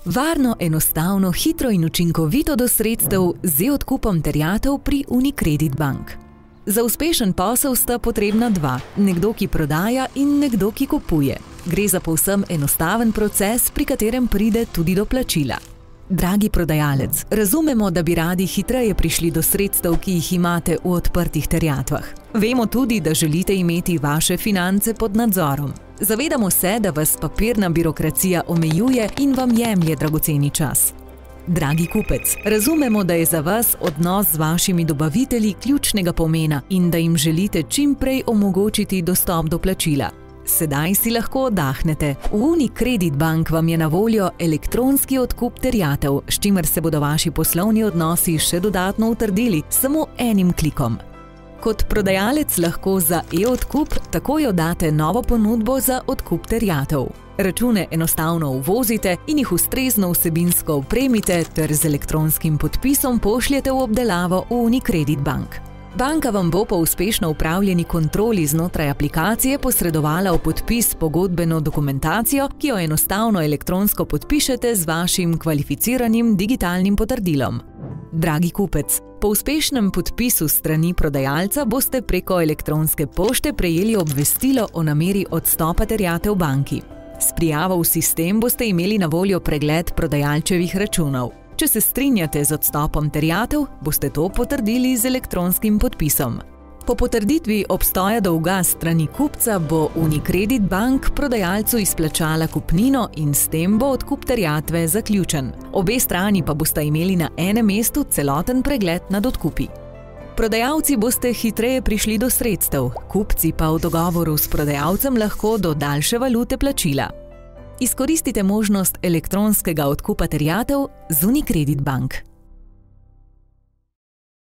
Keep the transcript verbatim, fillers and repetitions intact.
Varno, enostavno, hitro in učinkovito do sredstev z e-odkupom terjatev pri Unicredit Bank. Za uspešen posel sta potrebna dva, nekdo, ki prodaja in nekdo, ki kupuje. Gre za povsem enostaven proces, pri katerem pride tudi do plačila. Dragi prodajalec, razumemo, da bi radi hitreje prišli do sredstev, ki jih imate v odprtih terjatvah. Vemo tudi, da želite imeti vaše finance pod nadzorom. Zavedamo se, da vas papirna birokracija omejuje in vam jemlje dragoceni čas. Dragi kupec, razumemo, da je za vas odnos z vašimi dobavitelji ključnega pomena in da jim želite čim prej omogočiti dostop do plačila. Sedaj si lahko oddahnete. V Unicredit Bank vam je na voljo elektronski odkup terjatev, s čimer se bodo vaši poslovni odnosi še dodatno utrdili samo enim klikom. Kot prodajalec lahko za e-odkup takoj oddate novo ponudbo za odkup terjatev. Račune enostavno uvozite in jih ustrezno vsebinsko opremite ter z elektronskim podpisom pošljete v obdelavo v Unicredit Bank. Banka vam bo po uspešno upravljeni kontroli znotraj aplikacije posredovala v podpis pogodbeno dokumentacijo, ki jo enostavno elektronsko podpišete z vašim kvalificiranim digitalnim potrdilom. Dragi kupec, po uspešnem podpisu strani prodajalca boste preko elektronske pošte prejeli obvestilo o nameri odstopa terjatev banki. S prijavo v sistem boste imeli na voljo pregled prodajalčevih računov. Če se strinjate z odstopom terjatev, boste to potrdili z elektronskim podpisom. Po potrditvi obstoja dolga strani kupca bo Unicredit Bank prodajalcu izplačala kupnino in s tem bo odkup terjatve zaključen. Obe strani pa boste imeli na enem mestu celoten pregled nad odkupi. Prodajalci boste hitreje prišli do sredstev, kupci pa v dogovoru s prodajalcem lahko do daljše valute plačila. Izkoristite možnost elektronskega odkupa terjatev z Unicredit Bank.